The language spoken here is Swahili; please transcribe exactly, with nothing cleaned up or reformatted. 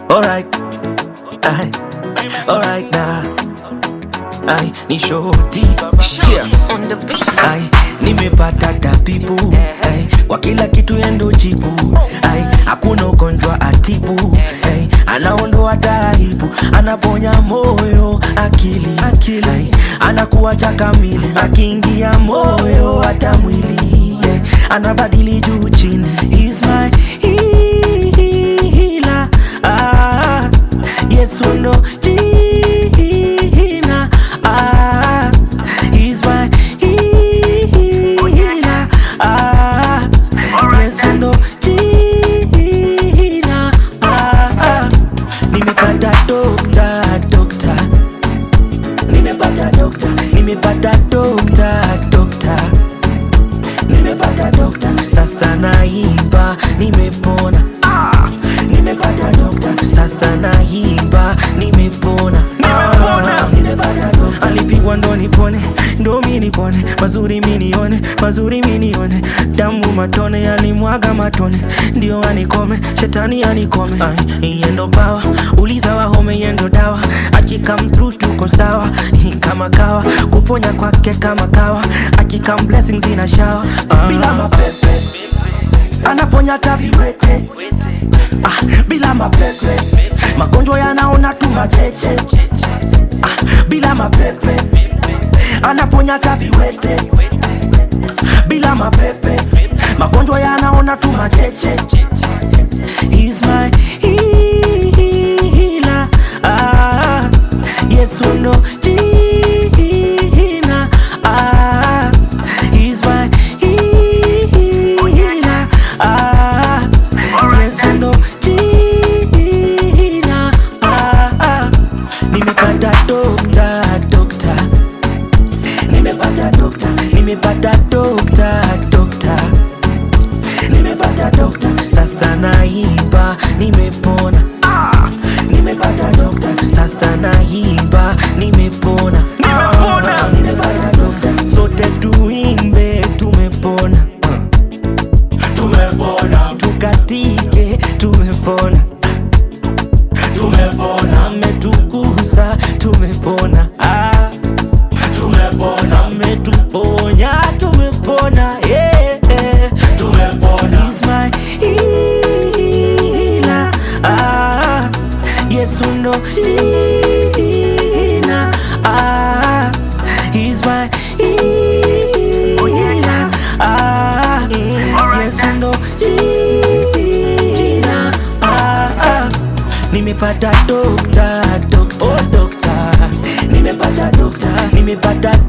Alright, aye, alright now. Aye, ni shoti. Shia on the beat. Aye, nimepata tabibu. Aye, kwa kila kitu yendo jibu. Aye, hakuna ugonjwa atibu. Aye, anaondoa taibu, anaponya moyo, akili, akili. Aye, anakuacha kamili, akiingia moyo hata mwili. Yeah, anabadili juu chini. He's my healer. Ah, Yesu ndo jina. Ah, he's my healer. Ah, Yesu ndo jina. Ah, nimepata dokta, dokta. Nimepata dokta, nimepata dokta, dokta. Nimepata dokta, sasa naimba, nimepona. Ah, nimepata dokta, sasa naimba, nimepona. Nimepona, nimepata dokta. Alipigwa ndo nipone, ndo mi nipone. Mazuri mi nione, mazuri mi nione. Damu matone, alimwaga matone, ndio anikome, shetani anikome. Ay, yendo power, uliza wahome yendo dawa. Akikam through tuko sawa, kama kawa. Kuponya kwake kama kawa, akikam blessings ina shower. Ah, bila mapepe, anaponya taviwete. Ah, bila mapepe, magonjwa yanaona tu macheche. Ah, bila mapepe, anaponya taviwete. Bila mapepe, magonjwa yanaona tu macheche. He's my healer. Ah, Yesu ndo jina. Ah, he's my healer. Ah, Yesu ndo jina. Ah, nimepata dokta, dokta. Nimepata dokta, nimepata dokta, dokta. Nimepata dokta, sasa naimba, nimepona. Ah, nimepata dokta, sasa naimba, nimepona. Nimepona, nimepata dokta, sote tuimbe, tumepona. Tumepona, tukatike, tumepona. Tumepona, ametukuza, tumepona. Ah, tumepona, ametuponya, tumepona. Yeah, yeah. Tumepona. He's my healer. Ah, Yesu ndo jina. Ah, he's my healer. Ah, Yesu ndo jina. Ah, nimepata dokta, dokta, oh dokta. Nimepata dokta, nimepata